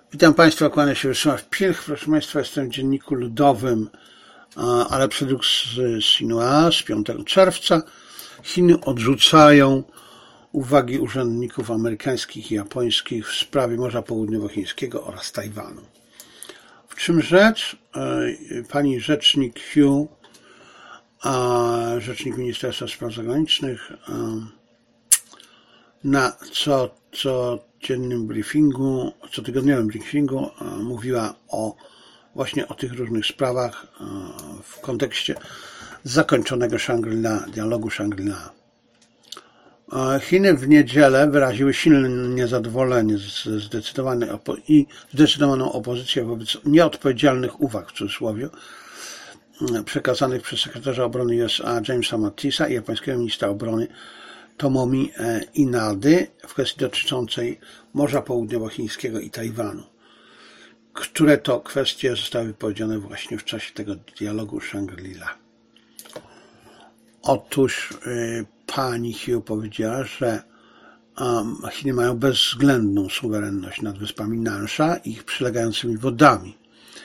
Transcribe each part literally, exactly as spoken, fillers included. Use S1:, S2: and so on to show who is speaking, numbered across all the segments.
S1: Witam Państwa, kłania się Wysław Pilch. Proszę Państwa, jestem w Dzienniku Ludowym, ale przedruk z Sinua z piątego czerwca. Chiny odrzucają uwagi urzędników amerykańskich i japońskich w sprawie Morza Południowochińskiego oraz Tajwanu. W czym rzecz? Pani rzecznik Hu, rzecznik Ministerstwa Spraw Zagranicznych, na co, codziennym briefingu, cotygodniowym briefingu mówiła o właśnie o tych różnych sprawach w kontekście zakończonego Shangri-La, dialogu Shangri-La. Chiny w niedzielę wyraziły silne niezadowolenie z zdecydowanej opo- i zdecydowaną opozycję wobec nieodpowiedzialnych uwag, w cudzysłowie, przekazanych przez sekretarza obrony U S A Jamesa Mattisa i japońskiego ministra obrony Tomomi Inady w kwestii dotyczącej Morza Południowochińskiego i Tajwanu, które to kwestie zostały wypowiedziane właśnie w czasie tego dialogu Shangri-La. Otóż y, pani Hu powiedziała, że um, Chiny mają bezwzględną suwerenność nad wyspami Nansha i ich przylegającymi wodami.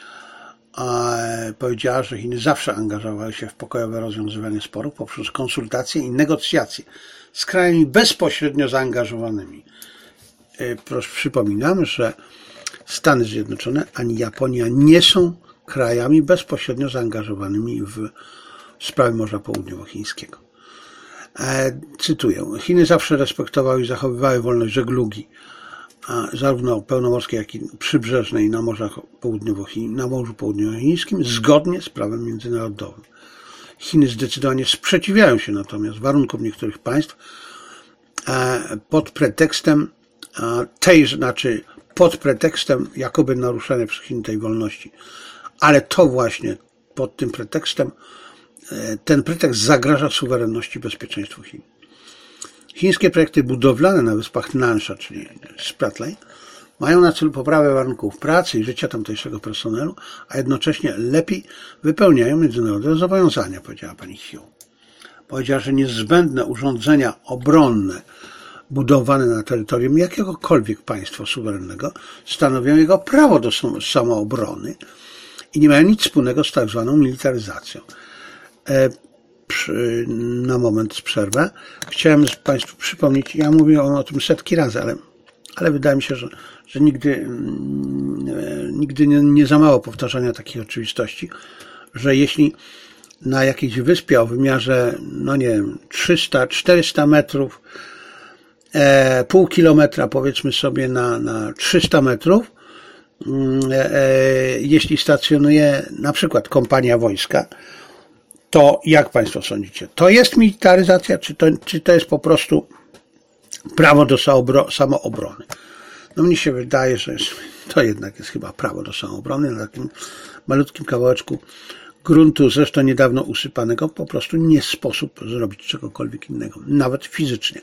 S1: A, powiedziała, że Chiny zawsze angażowały się w pokojowe rozwiązywanie sporów poprzez konsultacje i negocjacje z krajami bezpośrednio zaangażowanymi. Y, proszę, przypominam, że Stany Zjednoczone ani Japonia nie są krajami bezpośrednio zaangażowanymi w sprawy Morza Południowochińskiego. E, cytuję. Chiny zawsze respektowały i zachowywały wolność żeglugi, a, zarówno pełnomorskiej, jak i przybrzeżnej na, morzach południowochi- na Morzu Południowochińskim zgodnie z prawem międzynarodowym. Chiny zdecydowanie sprzeciwiają się natomiast warunkom niektórych państw e, pod pretekstem e, tej, znaczy pod pretekstem jakoby naruszenia przez Chiny tej wolności. Ale to właśnie pod tym pretekstem, ten pretekst zagraża suwerenności i bezpieczeństwu Chin. Chińskie projekty budowlane na wyspach Nansha, czyli Spratly, mają na celu poprawę warunków pracy i życia tamtejszego personelu, a jednocześnie lepiej wypełniają międzynarodowe zobowiązania, powiedziała pani Hu. Powiedziała, że niezbędne urządzenia obronne budowane na terytorium jakiegokolwiek państwa suwerennego stanowią jego prawo do samoobrony i nie mają nic wspólnego z tak zwaną militaryzacją. E, przy, na moment z przerwę. Chciałem Państwu przypomnieć, ja mówię o tym setki razy, ale, ale wydaje mi się, że, że nigdy, e, nigdy nie, nie za mało powtarzania takich oczywistości, że jeśli na jakiejś wyspie o wymiarze, no nie wiem, trzysta czterysta metrów, e, pół kilometra powiedzmy sobie na, na trzysta metrów, e, e, jeśli stacjonuje na przykład kompania wojska, to jak Państwo sądzicie? To jest militaryzacja, czy to, czy to jest po prostu prawo do samoobrony? No mnie się wydaje, że to jednak jest chyba prawo do samoobrony na takim malutkim kawałeczku gruntu, zresztą niedawno usypanego, po prostu nie sposób zrobić czegokolwiek innego, nawet fizycznie.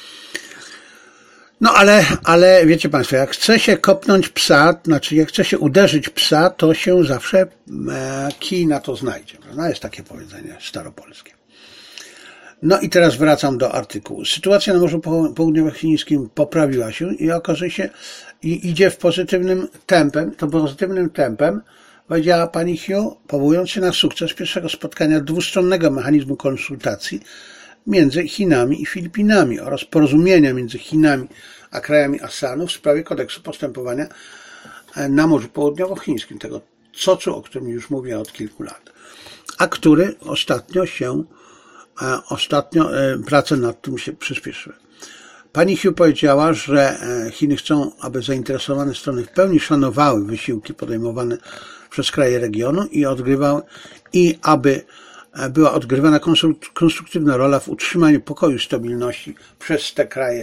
S1: No ale, ale wiecie Państwo, jak chce się kopnąć psa, znaczy jak chce się uderzyć psa, to się zawsze e, kij na to znajdzie. No jest takie powiedzenie staropolskie. No i teraz wracam do artykułu. Sytuacja na Morzu Południowochińskim poprawiła się i okazuje się, i idzie w pozytywnym tempem, to pozytywnym tempem powiedziała pani Hu, powołując się na sukces pierwszego spotkania dwustronnego mechanizmu konsultacji między Chinami i Filipinami oraz porozumienia między Chinami a krajami ASEANu w sprawie kodeksu postępowania na Morzu Południowochińskim, tego cocu, o którym już mówię od kilku lat, a który ostatnio się, ostatnio prace nad tym się przyspieszyły. Pani Hu powiedziała, że Chiny chcą, aby zainteresowane strony w pełni szanowały wysiłki podejmowane przez kraje regionu i odgrywały, i aby była odgrywana konstruktywna rola w utrzymaniu pokoju i stabilności przez te kraje,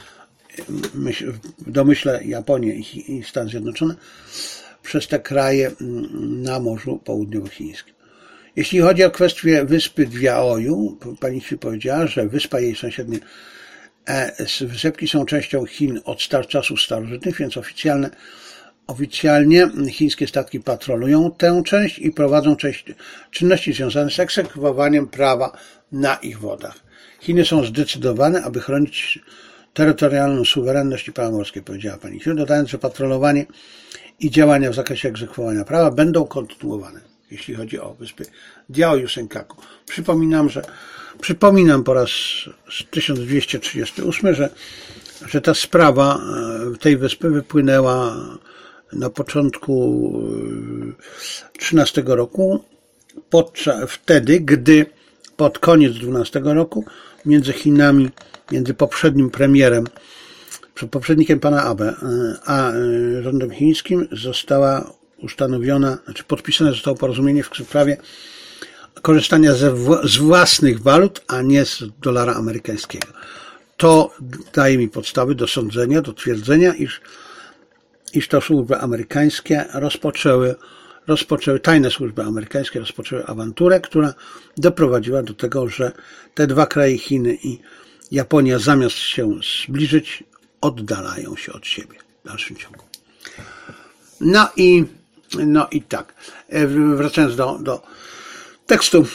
S1: w domyśle Japonię i Stany Zjednoczone, przez te kraje na Morzu Południowochińskim. Jeśli chodzi o kwestię wyspy Diaoyu, pani Hu powiedziała, że wyspa i jej sąsiednie wysepki są częścią Chin od star- czasów starożytnych, więc oficjalne Oficjalnie chińskie statki patrolują tę część i prowadzą część czynności związane z egzekwowaniem prawa na ich wodach. Chiny są zdecydowane, aby chronić terytorialną suwerenność i prawo morskie, powiedziała pani Hiu, dodając, że patrolowanie i działania w zakresie egzekwowania prawa będą kontynuowane, jeśli chodzi o wyspy Diaoyu i Senkaku. Przypominam, że przypominam po raz tysiąc dwieście trzydziesty ósmy, że, że ta sprawa tej wyspy wypłynęła na początku trzynastego roku, podczas, wtedy, gdy pod koniec dwunastego roku między Chinami, między poprzednim premierem, poprzednikiem pana Abe, a rządem chińskim została ustanowiona, znaczy podpisane zostało porozumienie w sprawie korzystania ze, z własnych walut, a nie z dolara amerykańskiego. To daje mi podstawy do sądzenia, do twierdzenia, iż, iż to służby amerykańskie rozpoczęły, rozpoczęły, tajne służby amerykańskie rozpoczęły awanturę, która doprowadziła do tego, że te dwa kraje, Chiny i Japonia, zamiast się zbliżyć, oddalają się od siebie w dalszym ciągu. No i, no i tak, wracając do, do tekstu,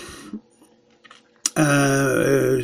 S1: e,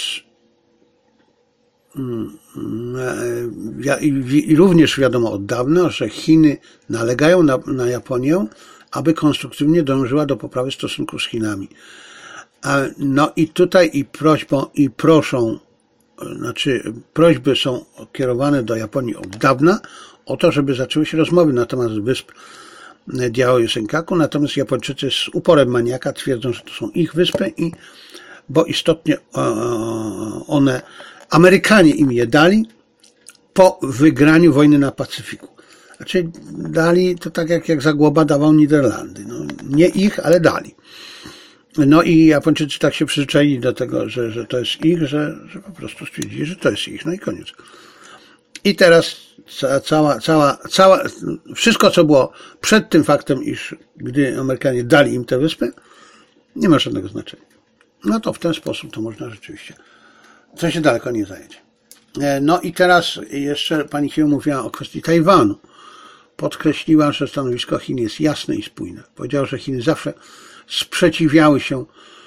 S1: i również wiadomo od dawna, że Chiny nalegają na, na Japonię, aby konstruktywnie dążyła do poprawy stosunków z Chinami. No i tutaj i prośbą, i proszą, znaczy prośby są kierowane do Japonii od dawna o to, żeby zaczęły się rozmowy na temat wysp Diaoyu i Senkaku, natomiast Japończycy z uporem maniaka twierdzą, że to są ich wyspy, i bo istotnie one, Amerykanie im je dali po wygraniu wojny na Pacyfiku. Znaczy dali to tak jak, jak Zagłoba dawał Niderlandy. No, nie ich, ale dali. No i Japończycy tak się przyzwyczaili do tego, że, że to jest ich, że, że po prostu stwierdzili, że to jest ich. No i koniec. I teraz cała, cała, cała, wszystko co było przed tym faktem, iż gdy Amerykanie dali im te wyspy, nie ma żadnego znaczenia. No to w ten sposób to można rzeczywiście, co się daleko nie zajedzie. No i teraz jeszcze pani Hiu mówiła o kwestii Tajwanu. Podkreśliła, że stanowisko Chin jest jasne i spójne. Powiedziała, że Chiny zawsze sprzeciwiały się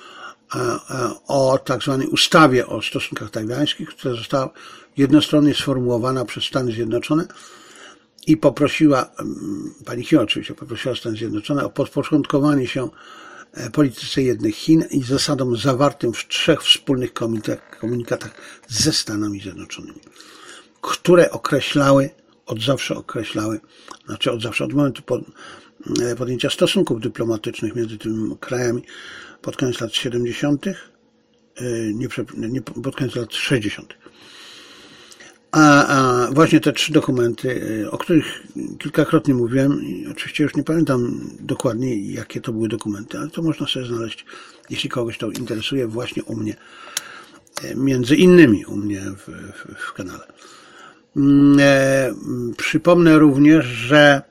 S1: o tak zwanej ustawie o stosunkach tajwańskich, która została jednostronnie sformułowana przez Stany Zjednoczone, i poprosiła, pani Hiu oczywiście poprosiła Stany Zjednoczone o podporządkowanie się polityce jednych Chin i zasadom zawartym w trzech wspólnych komunikatach ze Stanami Zjednoczonymi, które określały, od zawsze określały, znaczy od zawsze, od momentu podjęcia stosunków dyplomatycznych między tymi krajami pod koniec lat siedemdziesiątych, nie, nie pod koniec lat sześćdziesiątych. A, a właśnie te trzy dokumenty, o których kilkakrotnie mówiłem, i oczywiście już nie pamiętam dokładnie, jakie to były dokumenty, ale to można sobie znaleźć, jeśli kogoś to interesuje, właśnie u mnie, między innymi u mnie w, w, w kanale. E, przypomnę również, że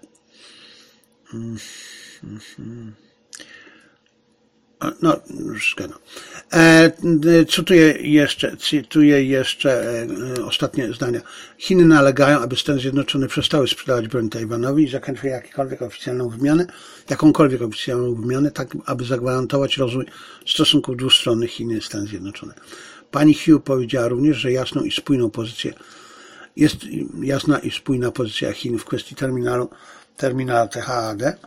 S1: no, już zgadzam. E, cytuję jeszcze, cytuję jeszcze e, ostatnie zdania. Chiny nalegają, aby Stany Zjednoczone przestały sprzedawać broń Tajwanowi i zakończyły jakąkolwiek oficjalną wymianę, jakąkolwiek oficjalną wymianę, tak aby zagwarantować rozwój stosunków dwustronnych Chiny i Stany Zjednoczone. Pani Hiu powiedziała również, że jasną i spójną pozycję jest jasna i spójna pozycja Chin w kwestii terminalu, terminala T H A D,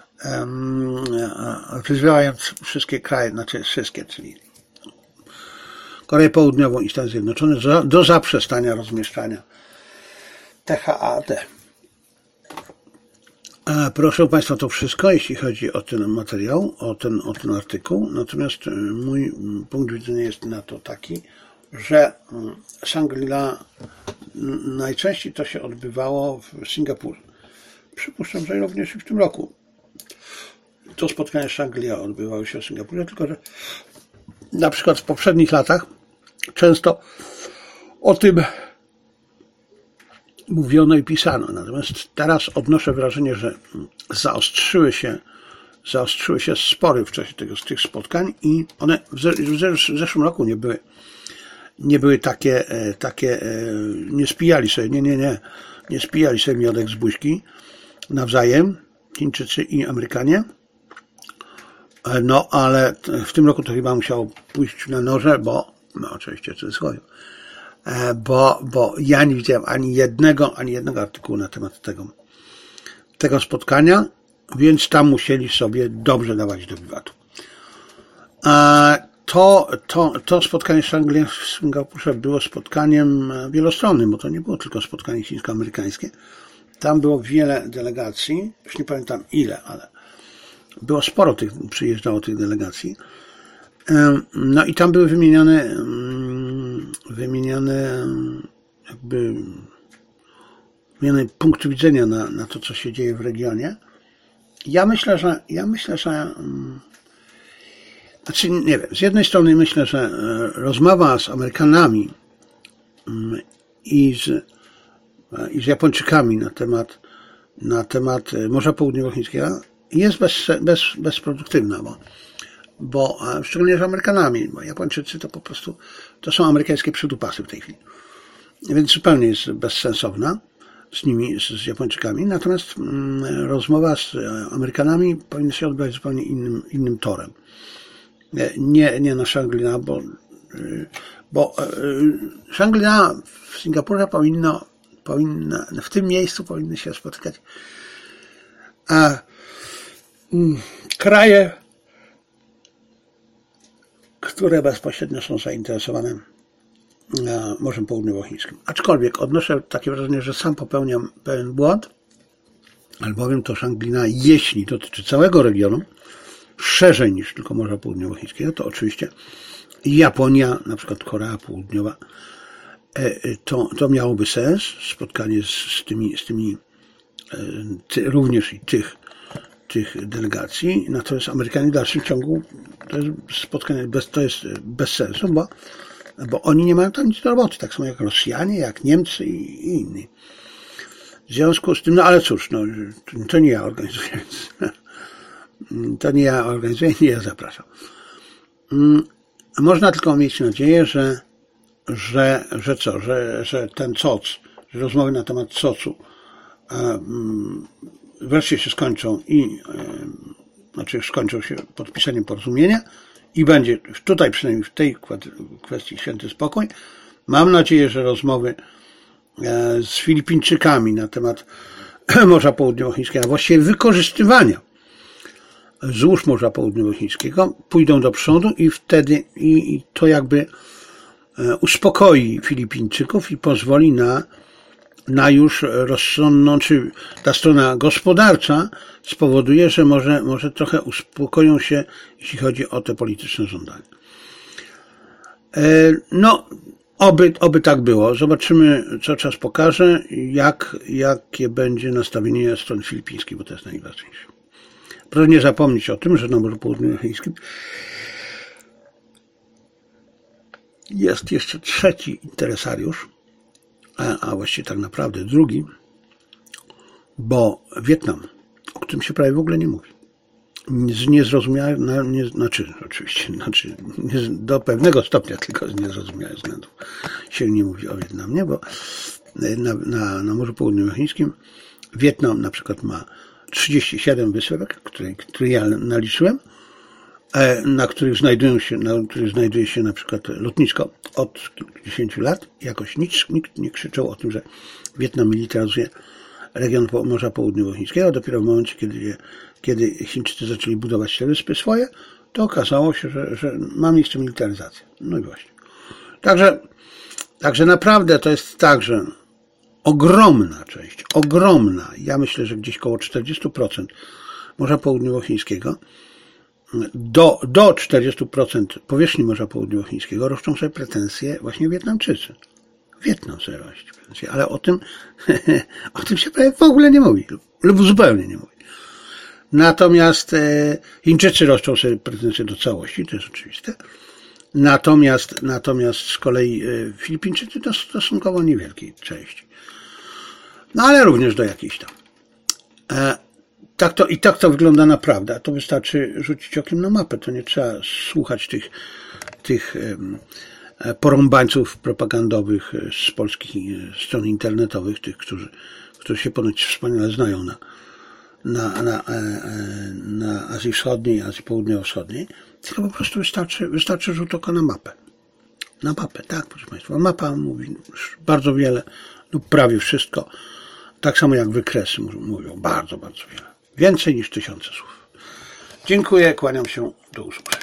S1: wyzywając wszystkie kraje, znaczy wszystkie, czyli Koreę Południową i Stany Zjednoczone do, do zaprzestania rozmieszczania T H A D. Proszę Państwa, to wszystko, jeśli chodzi o ten materiał, o ten, o ten artykuł. Natomiast mój punkt widzenia jest na to taki, że Shangri-La najczęściej to się odbywało w Singapurze. Przypuszczam, że również i w tym roku to spotkanie Shangri-La odbywało się w Singapurze, tylko że na przykład w poprzednich latach często o tym mówiono i pisano. Natomiast teraz odnoszę wrażenie, że zaostrzyły się, zaostrzyły się spory w czasie tego, tych spotkań i one w, w zeszłym roku nie były, nie były takie, takie, nie spijali sobie, nie, nie, nie, nie spijali sobie miodek z buźki nawzajem, Chińczycy i Amerykanie. No, ale w tym roku to chyba musiało pójść na noże, bo, no oczywiście w cudzysłowie, bo, bo ja nie widziałem ani jednego, ani jednego artykułu na temat tego, tego spotkania, więc tam musieli sobie dobrze dawać do wiwatu. To, to, to spotkanie Shangri-La w Singapurze było spotkaniem wielostronnym, bo to nie było tylko spotkanie chińsko-amerykańskie. Tam było wiele delegacji, już nie pamiętam ile, ale było sporo tych, przyjeżdżało tych delegacji. No i tam były wymieniane, wymieniane jakby wymieniane punkty widzenia na, na to, co się dzieje w regionie. Ja myślę, że ja myślę, że znaczy nie wiem, z jednej strony myślę, że rozmowa z Amerykanami i z, i z Japończykami na temat, na temat Morza Południowochińskiego jest bez, bez, bezproduktywna, bo, bo szczególnie z Amerykanami, bo Japończycy to po prostu to są amerykańskie przydupasy w tej chwili. Więc zupełnie jest bezsensowna z nimi, z, z Japończykami. Natomiast mm, rozmowa z Amerykanami powinna się odbywać zupełnie innym, innym torem. Nie, nie na Shangri-La, bo, bo Shangri-La w Singapurze powinno, powinna, w tym miejscu powinny się spotykać a, kraje, które bezpośrednio są zainteresowane Morzem Południowochińskim. Aczkolwiek odnoszę takie wrażenie, że sam popełniam pewien błąd, albowiem to Shangri-La, jeśli dotyczy całego regionu, szerzej niż tylko Morza Południowochińskiego, to oczywiście Japonia, na przykład Korea Południowa, to, to miałoby sens, spotkanie z, z tymi, z tymi ty, również i tych, tych delegacji, natomiast Amerykanie w dalszym ciągu to jest spotkanie bez, to jest bez sensu, bo, bo oni nie mają tam nic do roboty, tak samo jak Rosjanie, jak Niemcy i, i inni. W związku z tym, no ale cóż, no, to nie ja organizuję, więc to nie ja organizuję, nie ja zapraszam. Można tylko mieć nadzieję, że, że, że co, że, że ten C O C, że rozmowy na temat C O C-u wreszcie się skończą i znaczy skończą się podpisaniem porozumienia i będzie tutaj przynajmniej w tej kwestii święty spokój. Mam nadzieję, że rozmowy z Filipińczykami na temat Morza Południowochińskiego, a właściwie wykorzystywania złóż Morza Południowochińskiego pójdą do przodu i wtedy i, i to jakby uspokoi Filipińczyków i pozwoli na, na już rozsądną, czy ta strona gospodarcza spowoduje, że może, może trochę uspokoją się, jeśli chodzi o te polityczne żądania. No, oby, oby tak było. Zobaczymy, co czas pokaże, jak, jakie będzie nastawienie strony filipińskiej, bo to jest najważniejsze. Proszę nie zapomnieć o tym, że na Morzu Południowochińskim jest jeszcze trzeci interesariusz, a, a właściwie tak naprawdę drugi, bo Wietnam, o którym się prawie w ogóle nie mówi, z niezrozumiałych, nie, znaczy oczywiście, znaczy nie, do pewnego stopnia tylko z niezrozumiałych względów się nie mówi o Wietnamie, bo na, na, na Morzu Południowochińskim Wietnam na przykład ma trzydzieści siedem wysepek, które, które ja naliczyłem, na których znajdują się, na których znajduje się na przykład lotnisko od kilkudziesięciu lat. Jakoś nikt, nikt nie krzyczał o tym, że Wietnam militaryzuje region Morza Południowochińskiego. Dopiero w momencie, kiedy, kiedy Chińczycy zaczęli budować te wyspy swoje, to okazało się, że, że ma miejsce militaryzacja. No i właśnie. Także, także naprawdę to jest tak, że ogromna część, ogromna, ja myślę, że gdzieś koło czterdzieści procent Morza Południowochińskiego, do, do czterdzieści procent powierzchni Morza Południowochińskiego roszczą sobie pretensje właśnie Wietnamczycy. Wietnam sobie rości pretensje, ale o tym, o tym się prawie w ogóle nie mówi, lub zupełnie nie mówi. Natomiast e, Chińczycy roszczą sobie pretensje do całości, to jest oczywiste. Natomiast, natomiast z kolei e, Filipińczycy to stosunkowo niewielkiej części. No ale również do jakiejś tam. E, tak to, I tak to wygląda naprawdę. A to wystarczy rzucić okiem na mapę. To nie trzeba słuchać tych, tych e, porąbańców propagandowych z polskich stron internetowych, tych, którzy, którzy się ponoć wspaniale znają na, na, na, e, na Azji Wschodniej, Azji Południowo-Wschodniej. Tylko po prostu wystarczy, wystarczy rzut oka na mapę. Na mapę, tak, proszę Państwa. Mapa mówi już bardzo wiele, lub prawie wszystko. Tak samo jak wykresy mówią bardzo, bardzo wiele. Więcej niż tysiące słów. Dziękuję, kłaniam się, do usłyszenia.